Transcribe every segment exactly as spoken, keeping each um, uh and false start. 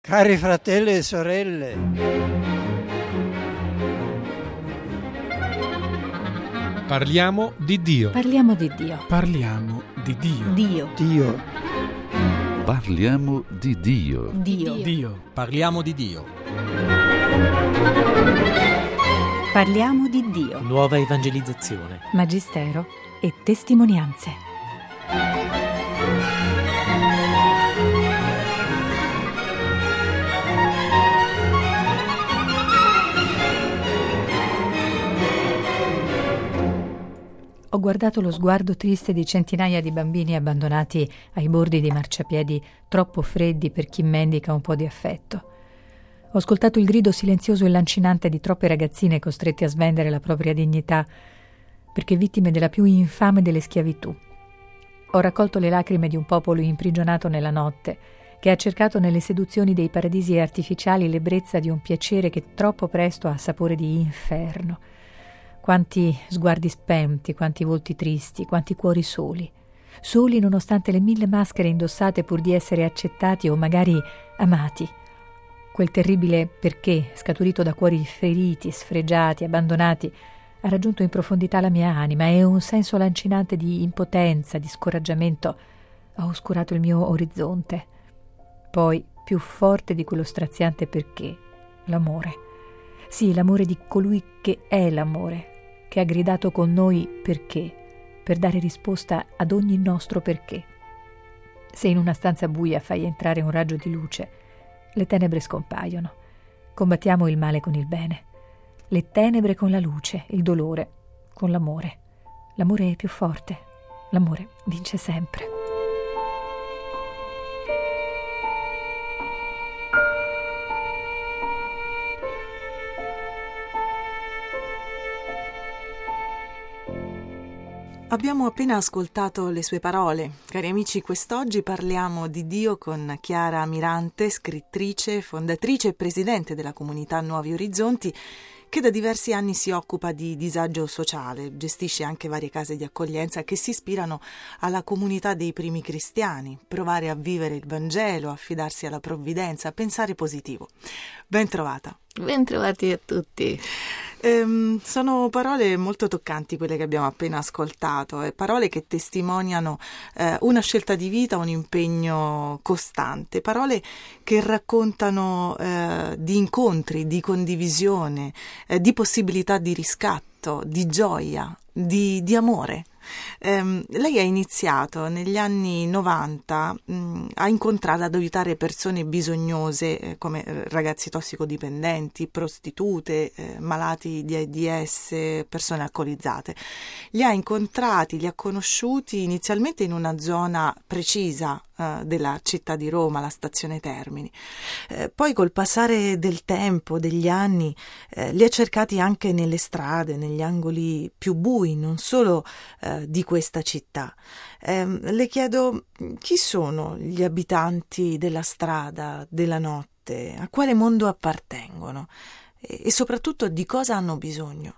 Cari fratelli e sorelle, parliamo di Dio. Parliamo di Dio. Parliamo di Dio. Dio. Dio, Parliamo di Dio. Dio. Dio. Parliamo di Dio. Parliamo di Dio. Nuova evangelizzazione. Magistero e testimonianze. Ho guardato lo sguardo triste di centinaia di bambini abbandonati ai bordi dei marciapiedi troppo freddi per chi mendica un po' di affetto. Ho ascoltato il grido silenzioso e lancinante di troppe ragazzine costrette a svendere la propria dignità perché vittime della più infame delle schiavitù. Ho raccolto le lacrime di un popolo imprigionato nella notte che ha cercato nelle seduzioni dei paradisi artificiali l'ebbrezza di un piacere che troppo presto ha sapore di inferno. Quanti sguardi spenti, quanti volti tristi, quanti cuori soli. Soli nonostante le mille maschere indossate pur di essere accettati o magari amati. Quel terribile perché, scaturito da cuori feriti, sfregiati, abbandonati, ha raggiunto in profondità la mia anima e un senso lancinante di impotenza, di scoraggiamento ha oscurato il mio orizzonte. Poi, più forte di quello straziante perché, l'amore. Sì, l'amore di colui che è l'amore, che ha gridato con noi perché, per dare risposta ad ogni nostro perché. Se in una stanza buia fai entrare un raggio di luce, le tenebre scompaiono. Combattiamo il male con il bene, le tenebre con la luce, il dolore con l'amore. L'amore è più forte, l'amore vince sempre. Abbiamo appena ascoltato le sue parole. Cari amici, quest'oggi parliamo di Dio con Chiara Mirante, scrittrice, fondatrice e presidente della comunità Nuovi Orizzonti, che da diversi anni si occupa di disagio sociale, gestisce anche varie case di accoglienza che si ispirano alla comunità dei primi cristiani, provare a vivere il Vangelo, affidarsi alla provvidenza, a pensare positivo. Ben trovata. Ben trovati a tutti. Ehm, sono parole molto toccanti quelle che abbiamo appena ascoltato, eh, parole che testimoniano eh, una scelta di vita, un impegno costante, parole che raccontano eh, di incontri, di condivisione, eh, di possibilità di riscatto, di gioia, di, di amore. Um, lei ha iniziato negli anni novanta um, a incontrare, ad aiutare persone bisognose eh, come ragazzi tossicodipendenti, prostitute, eh, malati di AIDS, persone alcolizzate. Li ha incontrati, li ha conosciuti inizialmente in una zona precisa eh, della città di Roma, la stazione Termini. Eh, poi col passare del tempo, degli anni, eh, li ha cercati anche nelle strade, negli angoli più bui, non solo eh, di questa città. Eh, le chiedo chi sono gli abitanti della strada, della notte, a quale mondo appartengono e, e soprattutto di cosa hanno bisogno.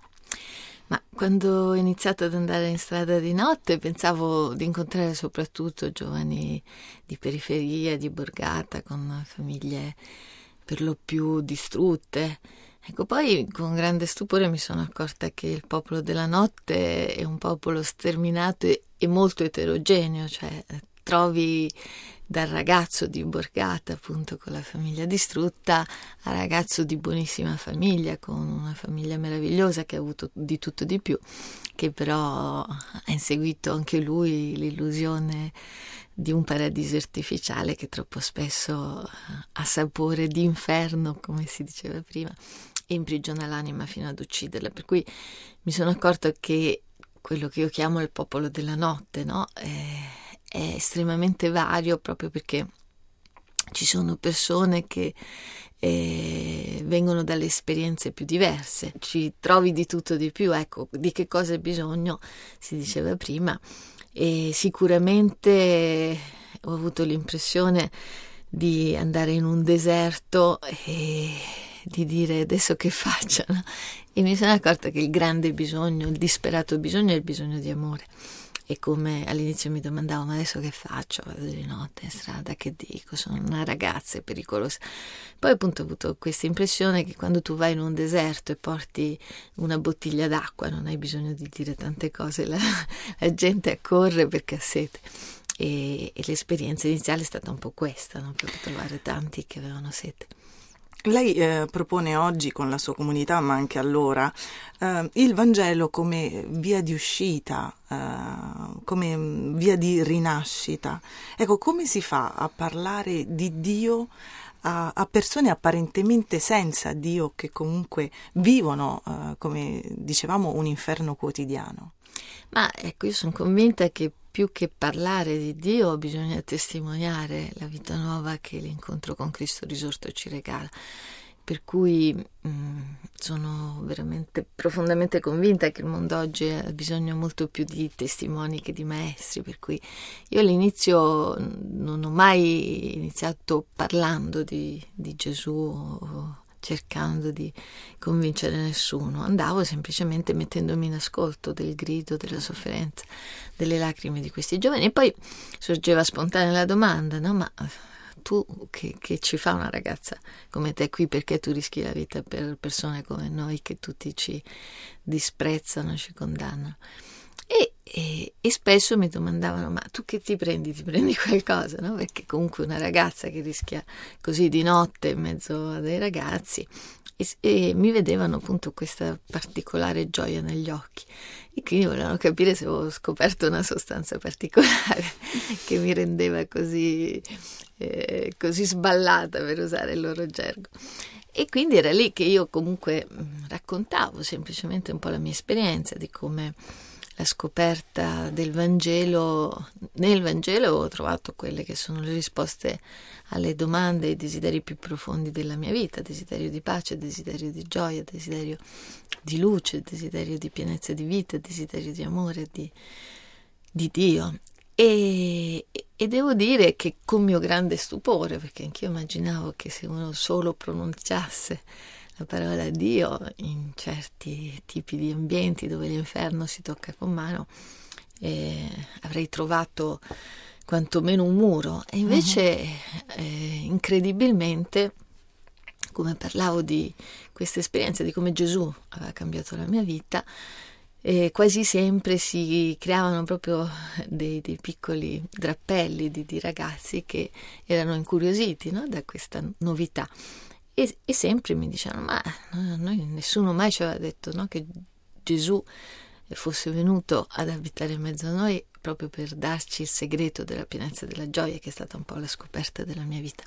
Ma quando ho iniziato ad andare in strada di notte pensavo di incontrare soprattutto giovani di periferia, di borgata, con famiglie per lo più distrutte. Ecco, poi con grande stupore mi sono accorta che il popolo della notte è un popolo sterminato e, e molto eterogeneo, cioè trovi dal ragazzo di borgata, appunto con la famiglia distrutta, al ragazzo di buonissima famiglia, con una famiglia meravigliosa che ha avuto di tutto di più, che però ha inseguito anche lui l'illusione di un paradiso artificiale che troppo spesso ha sapore di inferno, come si diceva prima, e imprigiona l'anima fino ad ucciderla. Per cui mi sono accorta che quello che io chiamo il popolo della notte, no? è, è estremamente vario, proprio perché ci sono persone che eh, vengono dalle esperienze più diverse, ci trovi di tutto di più. Ecco, di che cosa hai bisogno, si diceva prima, e sicuramente ho avuto l'impressione di andare in un deserto e di dire adesso che faccio, no? E mi sono accorta che il grande bisogno, il disperato bisogno è il bisogno di amore. E come all'inizio mi domandavo, ma adesso che faccio? Vado di notte in strada, che dico? Sono una ragazza, è pericolosa. Poi appunto ho avuto questa impressione che quando tu vai in un deserto e porti una bottiglia d'acqua non hai bisogno di dire tante cose, la, la gente accorre perché ha sete. E, e l'esperienza iniziale è stata un po' questa, no? Per trovare tanti che avevano sete. Lei eh, propone oggi con la sua comunità, ma anche allora, eh, il Vangelo come via di uscita, eh, come via di rinascita. Ecco, come si fa a parlare di Dio a, a persone apparentemente senza Dio, che comunque vivono, eh, come dicevamo, un inferno quotidiano? Ma ecco, io sono convinta che più che parlare di Dio bisogna testimoniare la vita nuova che l'incontro con Cristo risorto ci regala. Per cui mh, sono veramente profondamente convinta che il mondo oggi ha bisogno molto più di testimoni che di maestri, per cui io all'inizio non ho mai iniziato parlando di, di Gesù o cercando di convincere nessuno, andavo semplicemente mettendomi in ascolto del grido, della sofferenza, delle lacrime di questi giovani. E poi sorgeva spontanea la domanda, no, ma tu che, che ci fa una ragazza come te qui, perché tu rischi la vita per persone come noi che tutti ci disprezzano, ci condannano? E, e, e spesso mi domandavano, ma tu che ti prendi? Ti prendi qualcosa, no? Perché comunque una ragazza che rischia così di notte in mezzo a dei ragazzi, e, e mi vedevano appunto questa particolare gioia negli occhi, e quindi volevano capire se avevo scoperto una sostanza particolare che mi rendeva così, eh, così sballata, per usare il loro gergo. E quindi era lì che io comunque raccontavo semplicemente un po' la mia esperienza di come la scoperta del Vangelo, nel Vangelo ho trovato quelle che sono le risposte alle domande e ai desideri più profondi della mia vita: desiderio di pace, desiderio di gioia, desiderio di luce, desiderio di pienezza di vita, desiderio di amore, di, di Dio. E, e devo dire che con mio grande stupore, perché anch'io immaginavo che se uno solo pronunciasse la parola Dio in certi tipi di ambienti dove l'inferno si tocca con mano, eh, avrei trovato quantomeno un muro. E invece uh-huh. eh, incredibilmente, come parlavo di questa esperienza, di come Gesù aveva cambiato la mia vita, eh, quasi sempre si creavano proprio dei, dei piccoli drappelli di, di ragazzi che erano incuriositi, no, da questa novità. E, e sempre mi dicevano, ma noi, nessuno mai ci aveva detto, no, che Gesù fosse venuto ad abitare in mezzo a noi proprio per darci il segreto della pienezza della gioia, che è stata un po' la scoperta della mia vita.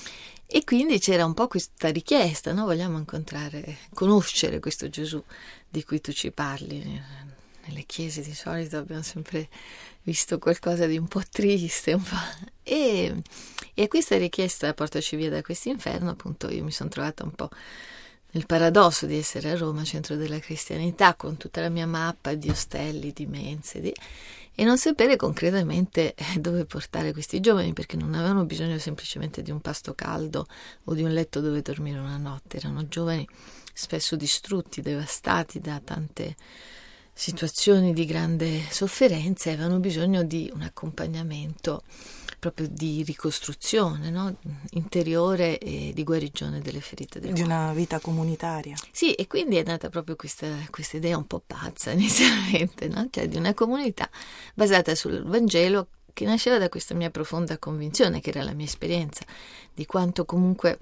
E quindi c'era un po' questa richiesta, no? Vogliamo incontrare, conoscere questo Gesù di cui tu ci parli. Nelle chiese di solito abbiamo sempre visto qualcosa di un po' triste, un po'. E, e a questa richiesta, portaci via da questo inferno, appunto io mi sono trovata un po' nel paradosso di essere a Roma, centro della cristianità, con tutta la mia mappa di ostelli, di mense, di, e non sapere concretamente dove portare questi giovani, perché non avevano bisogno semplicemente di un pasto caldo o di un letto dove dormire una notte. Erano giovani spesso distrutti, devastati da tante situazioni di grande sofferenza, e avevano bisogno di un accompagnamento proprio di ricostruzione, no? Interiore e di guarigione delle ferite del di cuore. Una vita comunitaria. Sì, e quindi è nata proprio questa, questa idea un po' pazza inizialmente, no? Cioè di una comunità basata sul Vangelo, che nasceva da questa mia profonda convinzione, che era la mia esperienza, di quanto comunque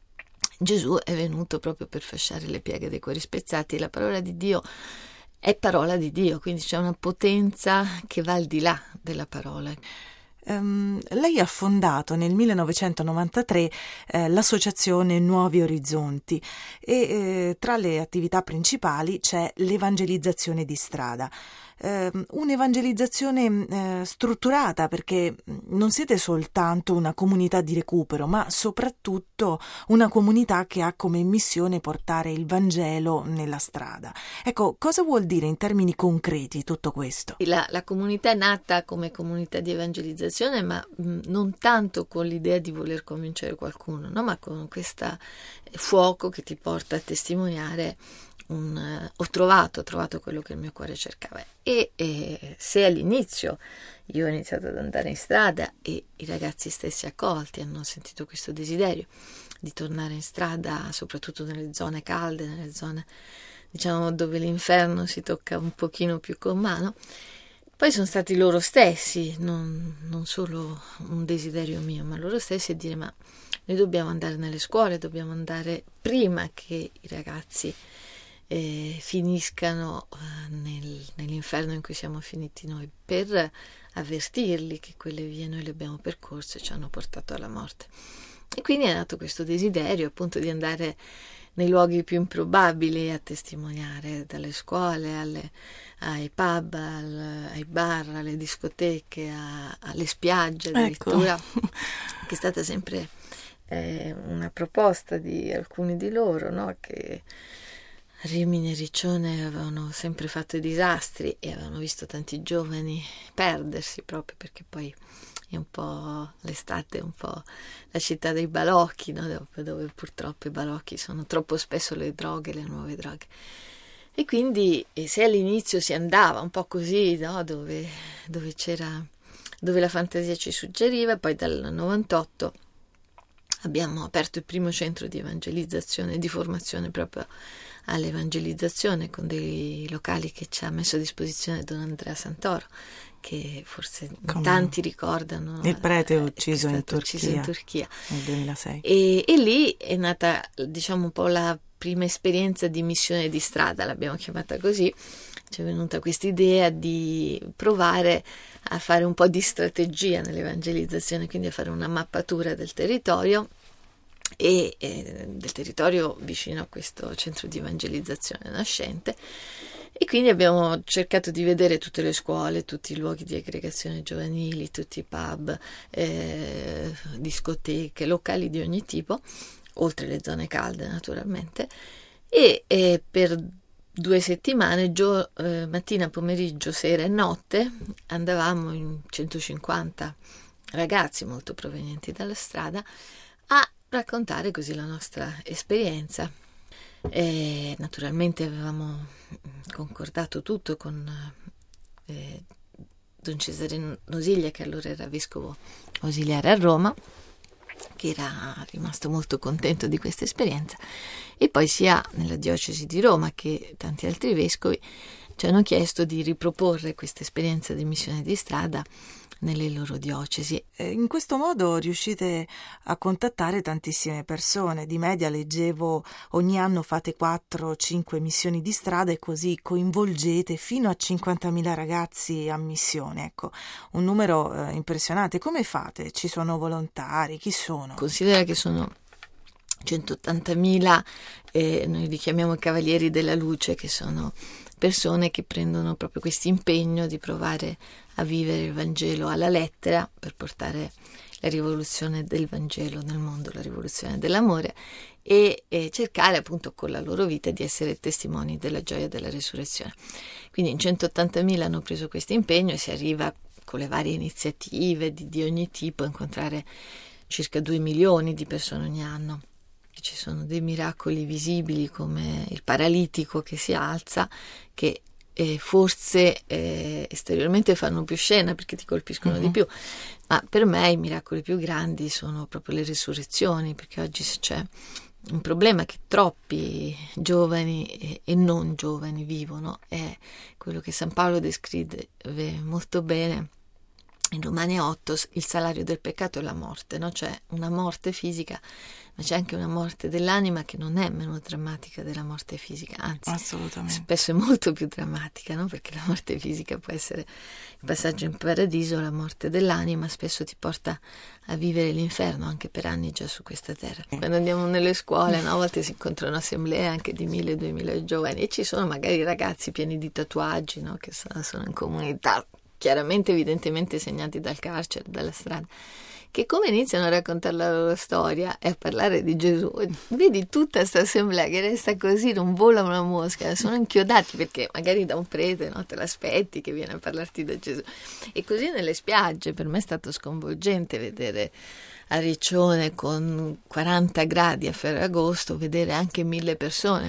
Gesù è venuto proprio per fasciare le piaghe dei cuori spezzati, e la parola di Dio è parola di Dio, quindi c'è una potenza che va al di là della parola. Um, lei ha fondato nel millenovecentonovantatré eh, l'associazione Nuovi Orizzonti e eh, tra le attività principali c'è l'evangelizzazione di strada. Eh, un'evangelizzazione eh, strutturata, perché non siete soltanto una comunità di recupero, ma soprattutto una comunità che ha come missione portare il Vangelo nella strada. Ecco, cosa vuol dire in termini concreti tutto questo? La, la comunità è nata come comunità di evangelizzazione, ma mh, non tanto con l'idea di voler convincere qualcuno, no? Ma con questo fuoco che ti porta a testimoniare un, uh, ho trovato, ho trovato quello che il mio cuore cercava. E, e se all'inizio io ho iniziato ad andare in strada e i ragazzi stessi accolti hanno sentito questo desiderio di tornare in strada, soprattutto nelle zone calde, nelle zone, diciamo, dove l'inferno si tocca un pochino più con mano, poi sono stati loro stessi, non, non solo un desiderio mio, ma loro stessi a dire: ma noi dobbiamo andare nelle scuole, dobbiamo andare prima che i ragazzi eh, finiscano eh, nel, nell'inferno in cui siamo finiti noi, per avvertirli che quelle vie noi le abbiamo percorse e ci hanno portato alla morte. E quindi è nato questo desiderio appunto di andare nei luoghi più improbabili a testimoniare, dalle scuole alle, ai pub, al, ai bar, alle discoteche, a, alle spiagge addirittura, ecco. Che è stata sempre eh, una proposta di alcuni di loro, no? Che a Rimini e Riccione avevano sempre fatto i disastri e avevano visto tanti giovani perdersi, proprio perché poi è un po' l'estate, è un po' la città dei balocchi, no? dove, dove purtroppo i balocchi sono troppo spesso le droghe, le nuove droghe. E quindi e se all'inizio si andava un po' così, no? dove, dove c'era, dove la fantasia ci suggeriva, poi dal novantotto abbiamo aperto il primo centro di evangelizzazione e di formazione proprio all'evangelizzazione, con dei locali che ci ha messo a disposizione Don Andrea Santoro, che forse Come tanti ricordano. Il prete ucciso, in Turchia, ucciso in Turchia nel duemilasei. E, e lì è nata, diciamo, un po' la prima esperienza di missione di strada, l'abbiamo chiamata così. Ci è venuta questa idea di provare a fare un po' di strategia nell'evangelizzazione, quindi a fare una mappatura del territorio e eh, del territorio vicino a questo centro di evangelizzazione nascente. E quindi abbiamo cercato di vedere tutte le scuole, tutti i luoghi di aggregazione giovanili, tutti i pub, eh, discoteche, locali di ogni tipo, oltre le zone calde naturalmente, e, e per due settimane, gio, eh, mattina, pomeriggio, sera e notte, andavamo in centocinquanta ragazzi molto provenienti dalla strada a raccontare così la nostra esperienza. E naturalmente avevamo concordato tutto con eh, Don Cesare Nosiglia, che allora era vescovo ausiliare a Roma, che era rimasto molto contento di questa esperienza, e poi sia nella diocesi di Roma che tanti altri vescovi ci hanno chiesto di riproporre questa esperienza di missione di strada nelle loro diocesi. In questo modo riuscite a contattare tantissime persone. Di media leggevo ogni anno fate quattro cinque missioni di strada e così coinvolgete fino a cinquantamila ragazzi a missione. Ecco, un numero eh, impressionante. Come fate? Ci sono volontari? Chi sono? Considera che sono centottantamila, eh, noi li chiamiamo cavalieri della luce, che sono persone che prendono proprio questo impegno di provare a vivere il Vangelo alla lettera per portare la rivoluzione del Vangelo nel mondo, la rivoluzione dell'amore, e, e cercare appunto con la loro vita di essere testimoni della gioia della risurrezione. Quindi in centottantamila hanno preso questo impegno e si arriva con le varie iniziative di, di ogni tipo a incontrare circa due milioni di persone ogni anno. Ci sono dei miracoli visibili come il paralitico che si alza, che eh, forse eh, esteriormente fanno più scena perché ti colpiscono uh-huh. di più, ma per me i miracoli più grandi sono proprio le risurrezioni, perché oggi c'è un problema che troppi giovani e, e non giovani vivono, è quello che San Paolo descrive molto bene in Romani otto, il salario del peccato è la morte, no? C'è una morte fisica, ma c'è anche una morte dell'anima che non è meno drammatica della morte fisica, anzi spesso è molto più drammatica, no? Perché la morte fisica può essere il passaggio in paradiso, la morte dell'anima spesso ti porta a vivere l'inferno anche per anni già su questa terra. Quando andiamo nelle scuole, no? A volte si incontrano assemblee anche di mille, duemila giovani e ci sono magari ragazzi pieni di tatuaggi, no? Che sono, sono in comunità chiaramente evidentemente segnati dal carcere, dalla strada, che come iniziano a raccontare la loro storia e a parlare di Gesù, vedi tutta questa assemblea che resta così, non vola una mosca, sono inchiodati perché magari da un prete, no, te l'aspetti che viene a parlarti da Gesù. E così nelle spiagge, per me è stato sconvolgente vedere a Riccione con quaranta gradi a Ferragosto, vedere anche mille persone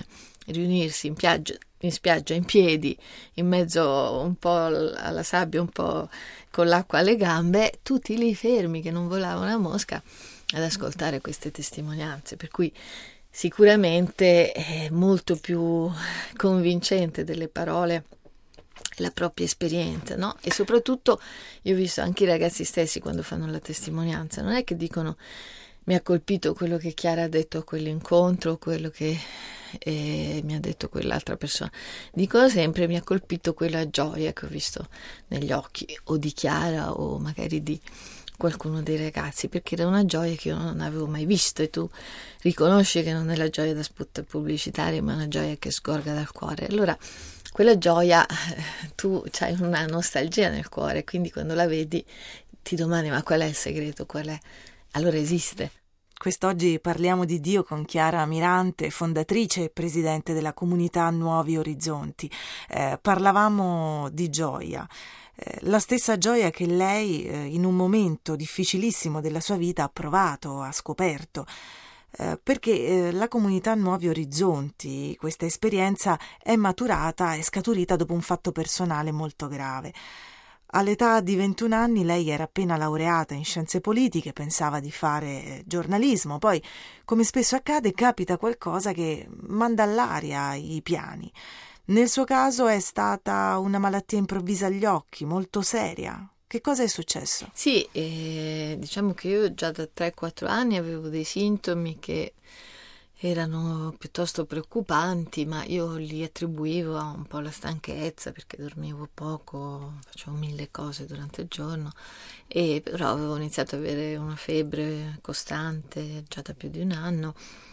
riunirsi in, piaggia, in spiaggia in piedi, in mezzo un po' alla sabbia, un po' con l'acqua alle gambe, tutti lì fermi che non volava una mosca ad ascoltare queste testimonianze, per cui sicuramente è molto più convincente delle parole la propria esperienza, no? E soprattutto io ho visto anche i ragazzi stessi quando fanno la testimonianza, non è che dicono mi ha colpito quello che Chiara ha detto a quell'incontro, quello che eh, mi ha detto quell'altra persona, dicono sempre mi ha colpito quella gioia che ho visto negli occhi o di Chiara o magari di qualcuno dei ragazzi, perché era una gioia che io non avevo mai visto, e tu riconosci che non è la gioia da spot pubblicitario, ma è una gioia che sgorga dal cuore. Allora quella gioia tu c'hai una nostalgia nel cuore, quindi quando la vedi ti domandi ma qual è il segreto, qual è? Allora esiste. Quest'oggi parliamo di Dio con Chiara Mirante, fondatrice e presidente della comunità Nuovi Orizzonti. Eh, parlavamo di gioia, eh, la stessa gioia che lei eh, in un momento difficilissimo della sua vita ha provato, ha scoperto. Eh, perché eh, la comunità Nuovi Orizzonti, questa esperienza è maturata e scaturita dopo un fatto personale molto grave. All'età di ventuno anni lei era appena laureata in scienze politiche, pensava di fare giornalismo, poi, come spesso accade, capita qualcosa che manda all'aria i piani. Nel suo caso è stata una malattia improvvisa agli occhi, molto seria. Che cosa è successo? Sì, eh, diciamo che io già da tre quattro anni avevo dei sintomi che erano piuttosto preoccupanti, ma io li attribuivo a un po' la stanchezza, perché dormivo poco, facevo mille cose durante il giorno, e però avevo iniziato ad avere una febbre costante già da più di un anno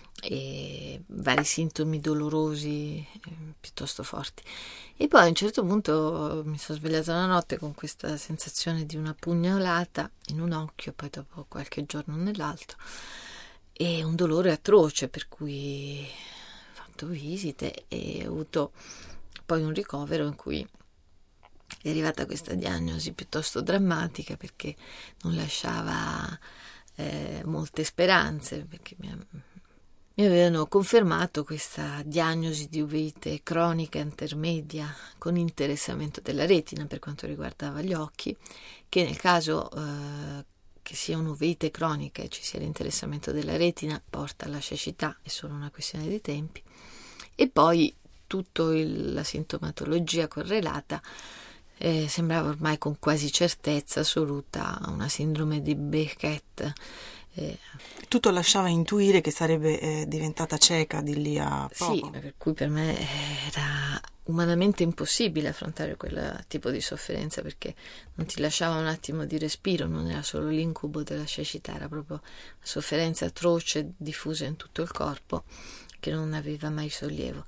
e vari sintomi dolorosi eh, piuttosto forti. E poi a un certo punto mi sono svegliata una notte con questa sensazione di una pugnalata in un occhio, poi dopo qualche giorno nell'altro, e un dolore atroce, per cui ho fatto visite e ho avuto poi un ricovero in cui è arrivata questa diagnosi piuttosto drammatica, perché non lasciava eh, molte speranze, perché mi, mi avevano confermato questa diagnosi di uveite cronica intermedia con interessamento della retina per quanto riguardava gli occhi, che nel caso eh, che sia un'uvite cronica e ci sia l'interessamento della retina porta alla cecità, è solo una questione di tempi, e poi tutta la sintomatologia correlata eh, sembrava ormai con quasi certezza assoluta una sindrome di Beckett. Eh, Tutto lasciava intuire che sarebbe eh, diventata cieca di lì a poco. Sì, per cui per me era umanamente impossibile affrontare quel tipo di sofferenza, perché non ti lasciava un attimo di respiro, non era solo l'incubo della cecità, era proprio una sofferenza atroce diffusa in tutto il corpo che non aveva mai sollievo.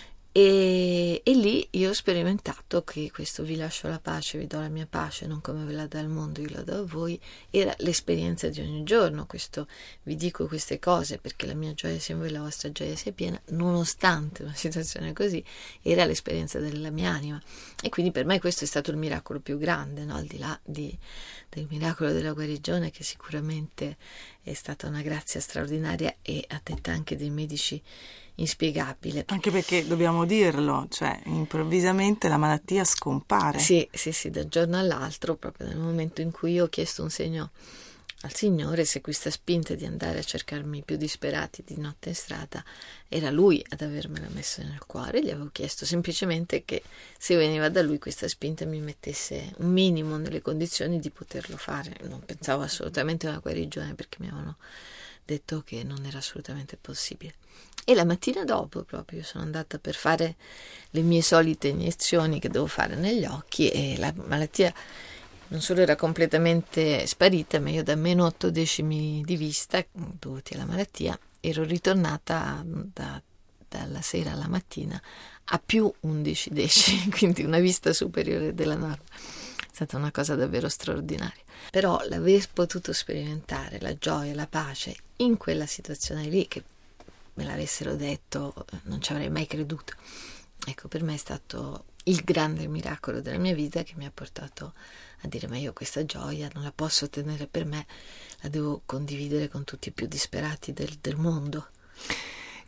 E, e lì io ho sperimentato che questo vi lascio la pace, vi do la mia pace, non come ve la dà il mondo, io la do a voi, era l'esperienza di ogni giorno. Questo vi dico queste cose perché la mia gioia sia in voi, la vostra gioia sia piena, nonostante una situazione così, era l'esperienza della mia anima. E quindi per me questo è stato il miracolo più grande, no? Al di là di, del miracolo della guarigione, che sicuramente è stata una grazia straordinaria e a detta anche dei medici inspiegabile. Anche perché dobbiamo dirlo, cioè improvvisamente la malattia scompare. Sì, sì, sì, da un giorno all'altro, proprio nel momento in cui io ho chiesto un segno al Signore, se questa spinta di andare a cercarmi i più disperati di notte in strada, era Lui ad avermela messa nel cuore. Gli avevo chiesto semplicemente che se veniva da Lui questa spinta mi mettesse un minimo nelle condizioni di poterlo fare. Non pensavo assolutamente a una guarigione, perché mi avevano detto che non era assolutamente possibile. E la mattina dopo proprio io sono andata per fare le mie solite iniezioni che devo fare negli occhi, e la malattia non solo era completamente sparita, ma io da meno otto decimi di vista dovuti alla malattia ero ritornata da, dalla sera alla mattina a più undici decimi, quindi una vista superiore della norma. È stata una cosa davvero straordinaria. Però l'aver potuto sperimentare la gioia, la pace in quella situazione lì, che me l'avessero detto non ci avrei mai creduto, ecco, per me è stato il grande miracolo della mia vita, che mi ha portato a dire: ma io questa gioia non la posso tenere per me, la devo condividere con tutti i più disperati del, del mondo.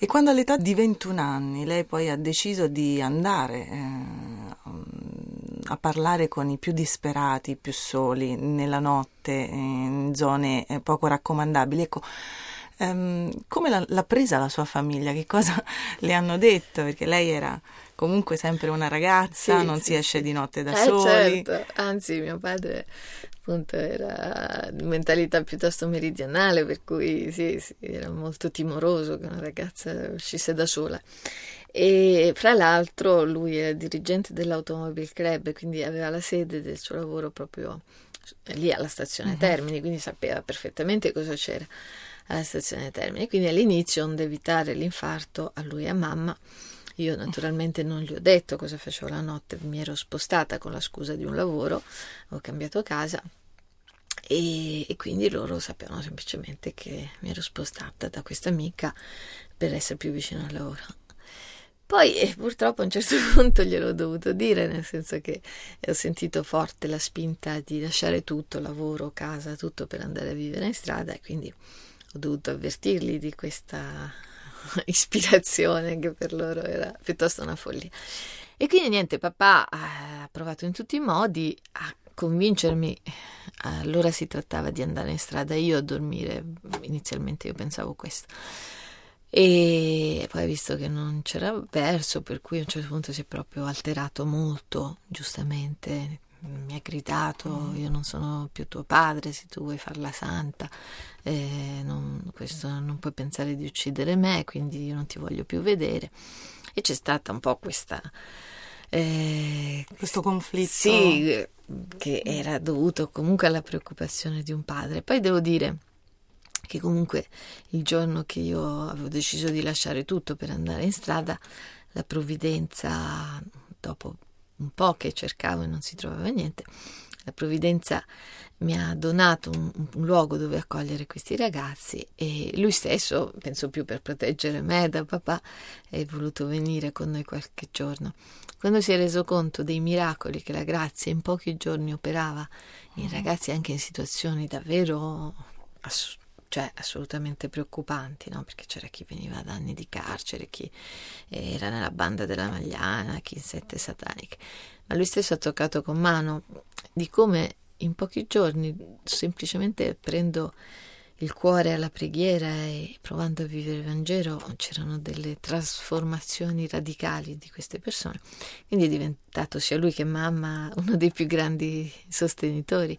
E quando all'età di ventuno anni lei poi ha deciso di andare eh, a parlare con i più disperati, i più soli, nella notte, in zone poco raccomandabili, ecco, ehm, come l'ha, l'ha presa la sua famiglia? Che cosa le hanno detto? Perché lei era comunque sempre una ragazza, sì, non sì, si esce sì. di notte da eh, soli. Certo, anzi mio padre appunto era di mentalità piuttosto meridionale, per cui sì, sì, era molto timoroso che una ragazza uscisse da sola. E fra l'altro lui è dirigente dell'Automobile Club, quindi aveva la sede del suo lavoro proprio lì alla stazione uh-huh. Termini, quindi sapeva perfettamente cosa c'era alla stazione Termini. Quindi all'inizio, onde evitare l'infarto a lui e a mamma, io naturalmente non gli ho detto cosa facevo la notte, mi ero spostata con la scusa di un lavoro, ho cambiato casa e, e quindi loro sapevano semplicemente che mi ero spostata da questa amica per essere più vicino al lavoro. Poi eh, purtroppo a un certo punto gliel'ho dovuto dire, nel senso che ho sentito forte la spinta di lasciare tutto, lavoro, casa, tutto per andare a vivere in strada, e quindi ho dovuto avvertirli di questa ispirazione che per loro era piuttosto una follia. E quindi niente, papà ha provato in tutti i modi a convincermi. Allora si trattava di andare in strada io a dormire, inizialmente io pensavo questo, e poi visto che non c'era verso, per cui a un certo punto si è proprio alterato molto, giustamente mi ha gridato: mm. io non sono più tuo padre, se tu vuoi farla santa, eh, non, questo non puoi pensare di uccidere me, quindi io non ti voglio più vedere. E c'è stata un po' questa eh, questo conflitto, sì, che era dovuto comunque alla preoccupazione di un padre. Poi devo dire che comunque il giorno che io avevo deciso di lasciare tutto per andare in strada, la provvidenza, dopo un po' che cercavo e non si trovava niente, la provvidenza mi ha donato un, un luogo dove accogliere questi ragazzi, e lui stesso, penso più per proteggere me da papà, è voluto venire con noi qualche giorno. Quando si è reso conto dei miracoli che la grazia in pochi giorni operava in ragazzi anche in situazioni davvero ass- cioè assolutamente preoccupanti, no? Perché c'era chi veniva da anni di carcere, chi era nella banda della Magliana, chi in sette sataniche, ma lui stesso ha toccato con mano di come in pochi giorni, semplicemente prendo il cuore alla preghiera e provando a vivere il Vangelo, c'erano delle trasformazioni radicali di queste persone. Quindi è diventato sia lui che mamma uno dei più grandi sostenitori.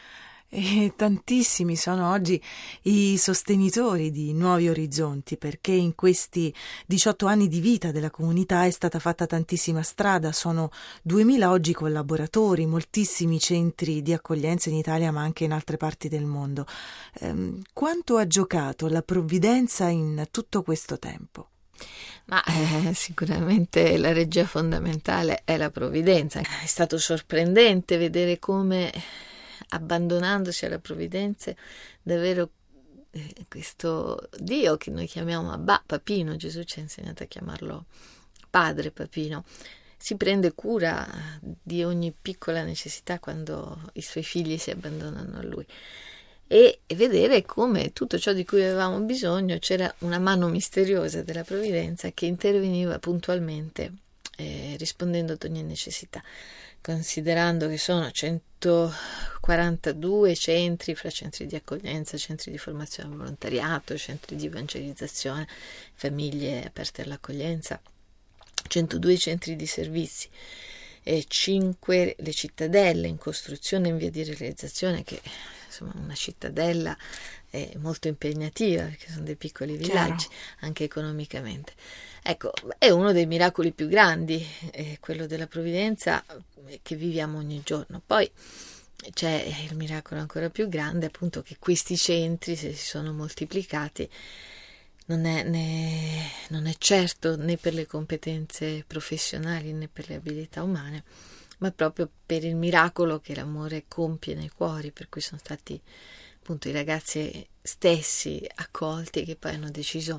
E tantissimi sono oggi i sostenitori di Nuovi Orizzonti, perché in questi diciotto anni di vita della comunità è stata fatta tantissima strada. Sono duemila oggi collaboratori, moltissimi centri di accoglienza in Italia ma anche in altre parti del mondo. Ehm, quanto ha giocato la provvidenza in tutto questo tempo? Ma eh, sicuramente la regia fondamentale è la provvidenza. È stato sorprendente vedere come, abbandonandosi alla provvidenza, davvero eh, questo Dio che noi chiamiamo Abba, Papino, Gesù ci ha insegnato a chiamarlo Padre Papino, si prende cura di ogni piccola necessità quando i suoi figli si abbandonano a lui, e, e vedere come tutto ciò di cui avevamo bisogno c'era una mano misteriosa della provvidenza che interveniva puntualmente, eh, rispondendo ad ogni necessità. Considerando che sono centoquarantadue centri, fra centri di accoglienza, centri di formazione al volontariato, centri di evangelizzazione, famiglie aperte all'accoglienza, centodue centri di servizi e cinque le cittadelle in costruzione e in via di realizzazione, che insomma una cittadella è molto impegnativa perché sono dei piccoli villaggi, chiaro, anche economicamente. Ecco, è uno dei miracoli più grandi, è quello della provvidenza che viviamo ogni giorno. Poi c'è il miracolo ancora più grande, appunto, che questi centri, se si sono moltiplicati, non è, né, non è certo né per le competenze professionali né per le abilità umane, ma proprio per il miracolo che l'amore compie nei cuori, per cui sono stati appunto i ragazzi stessi accolti che poi hanno deciso,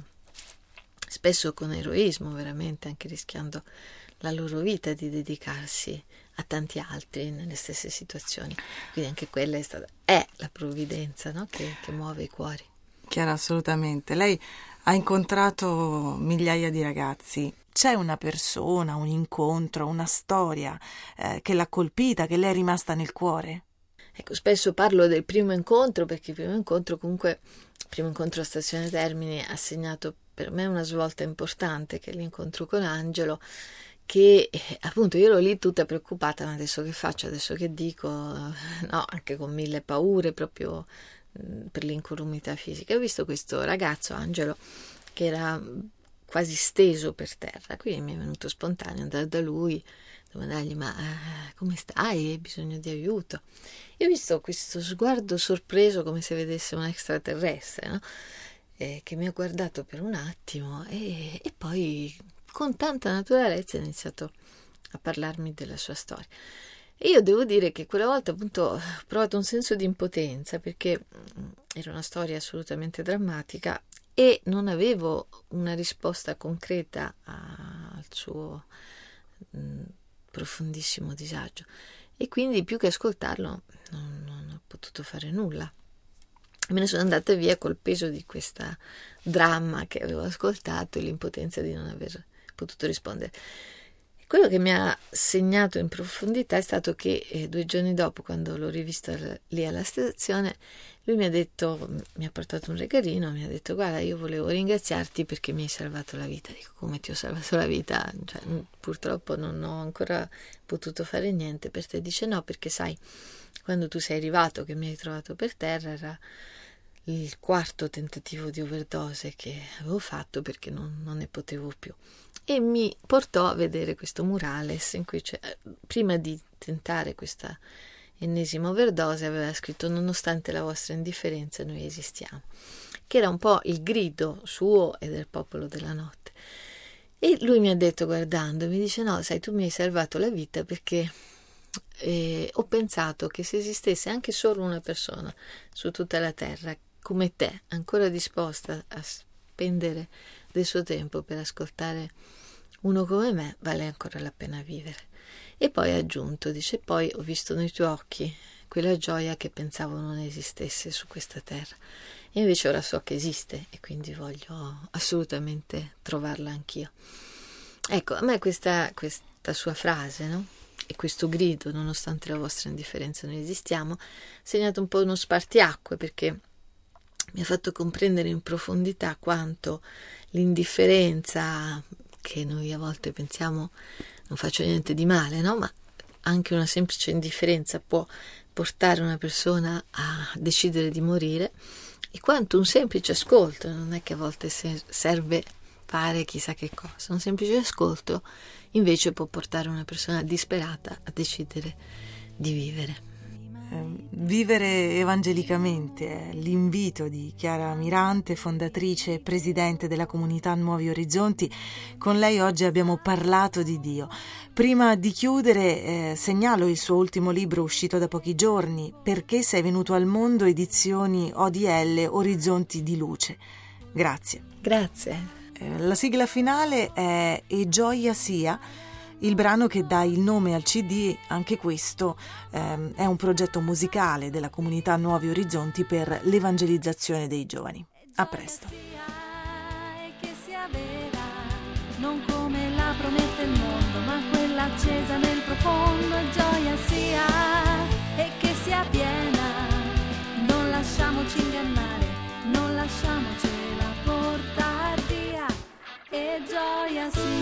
spesso con eroismo, veramente anche rischiando la loro vita, di dedicarsi a tanti altri nelle stesse situazioni. Quindi anche quella è stata è la provvidenza, no? che, che muove i cuori. Chiara, assolutamente. Lei Ha incontrato migliaia di ragazzi. C'è una persona, un incontro, una storia eh, che l'ha colpita, che le è rimasta nel cuore? Ecco, spesso parlo del primo incontro perché il primo incontro comunque, il primo incontro a Stazione Termini ha segnato per me una svolta importante, che è l'incontro con Angelo, che eh, appunto io ero lì tutta preoccupata, ma adesso che faccio, adesso che dico, no, anche con mille paure proprio mh, per l'incolumità fisica. Ho visto questo ragazzo, Angelo, che era quasi steso per terra, quindi mi è venuto spontaneo andare da lui, domandargli ma eh, come stai, hai bisogno di aiuto? E ho visto questo sguardo sorpreso come se vedesse un extraterrestre, no? eh, che mi ha guardato per un attimo e, e poi con tanta naturalezza ha iniziato a parlarmi della sua storia. E io devo dire che quella volta appunto ho provato un senso di impotenza perché era una storia assolutamente drammatica e non avevo una risposta concreta a, al suo mh, profondissimo disagio. E quindi più che ascoltarlo non, non ho potuto fare nulla. Me ne sono andata via col peso di questa dramma che avevo ascoltato e l'impotenza di non aver potuto rispondere. Quello che mi ha segnato in profondità è stato che eh, due giorni dopo, quando l'ho rivista lì alla stazione, lui mi ha detto, mi ha portato un regalino, mi ha detto guarda, io volevo ringraziarti perché mi hai salvato la vita. Dico, come ti ho salvato la vita? Cioè, purtroppo non ho ancora potuto fare niente per te. Dice no, perché sai, quando tu sei arrivato che mi hai trovato per terra era il quarto tentativo di overdose che avevo fatto perché non, non ne potevo più. E mi portò a vedere questo murales in cui c'è, prima di tentare questa ennesima overdose aveva scritto nonostante la vostra indifferenza noi esistiamo, che era un po' il grido suo e del popolo della notte. E lui mi ha detto guardando, mi dice no, sai, tu mi hai salvato la vita perché eh, ho pensato che se esistesse anche solo una persona su tutta la terra come te, ancora disposta a spendere del suo tempo per ascoltare uno come me, vale ancora la pena vivere. E poi ha aggiunto, dice, poi ho visto nei tuoi occhi quella gioia che pensavo non esistesse su questa terra e invece ora so che esiste e quindi voglio assolutamente trovarla anch'io. Ecco, a me questa, questa sua frase, no? E questo grido, nonostante la vostra indifferenza noi esistiamo, ha segnato un po' uno spartiacque perché mi ha fatto comprendere in profondità quanto l'indifferenza, che noi a volte pensiamo non faccio niente di male, no? Ma anche una semplice indifferenza può portare una persona a decidere di morire, e quanto un semplice ascolto, non è che a volte serve fare chissà che cosa, un semplice ascolto invece può portare una persona disperata a decidere di vivere. Vivere evangelicamente è l'invito di Chiara Mirante, fondatrice e presidente della comunità Nuovi Orizzonti. Con lei oggi abbiamo parlato di Dio. Prima di chiudere eh, segnalo il suo ultimo libro uscito da pochi giorni, Perché sei venuto al mondo, edizioni O D L, Orizzonti di Luce. Grazie. Grazie. Eh, la sigla finale è E gioia sia, il brano che dà il nome al C D. Anche questo ehm, è un progetto musicale della comunità Nuovi Orizzonti per l'evangelizzazione dei giovani. A presto. Che sia vera, non come la promette il mondo, ma quella accesa nel profondo. Gioia sia e che sia piena, non lasciamoci ingannare, non lasciamocela portare via. E gioia sia.